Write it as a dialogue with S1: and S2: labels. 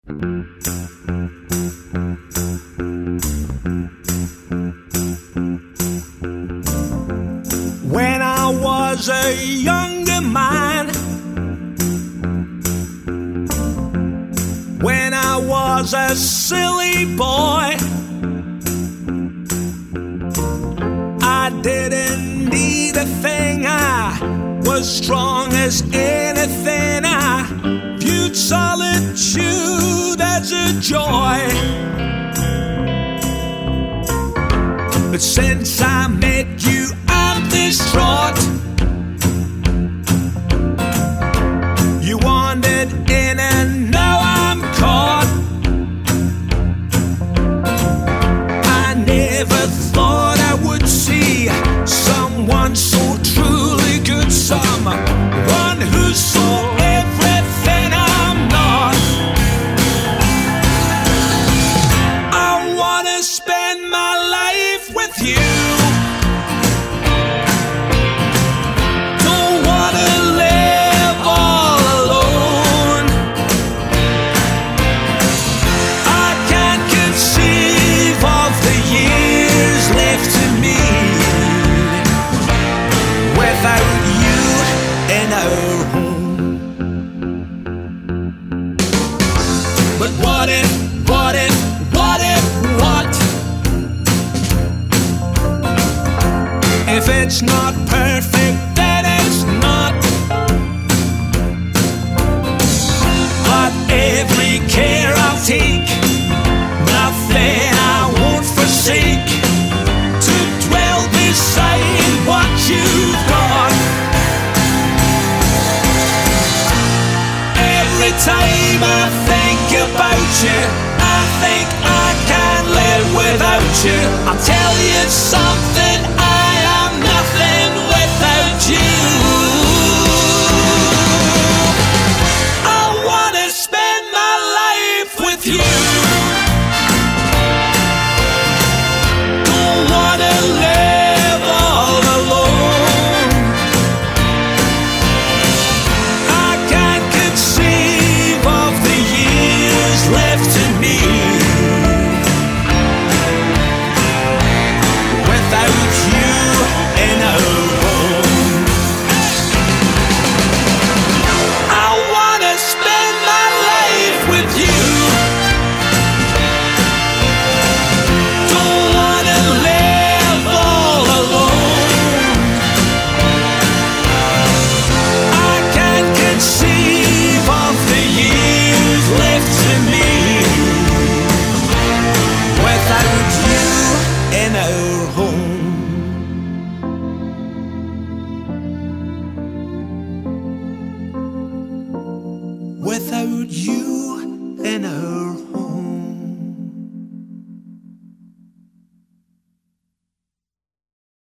S1: When I was a younger man, when I was a silly boy, I didn't need a thing. I was strong as anything. I viewed solitude as a joy. But since I met you, I'm distraught. You wandered in and now I'm caught. I never thought I would see someone so truly good, someone who saw everything I'm not. I wanna spend my life with you. Don't wanna live all alone. I can't conceive of the years left to me without you in our home. But what if, what if, what if, what? If it's not perfect, then it's not. But every care I'll take, nothing I won't forsake, to dwell beside what you've got. Every time I think about you, I think I can't live without you. I'll tell you something.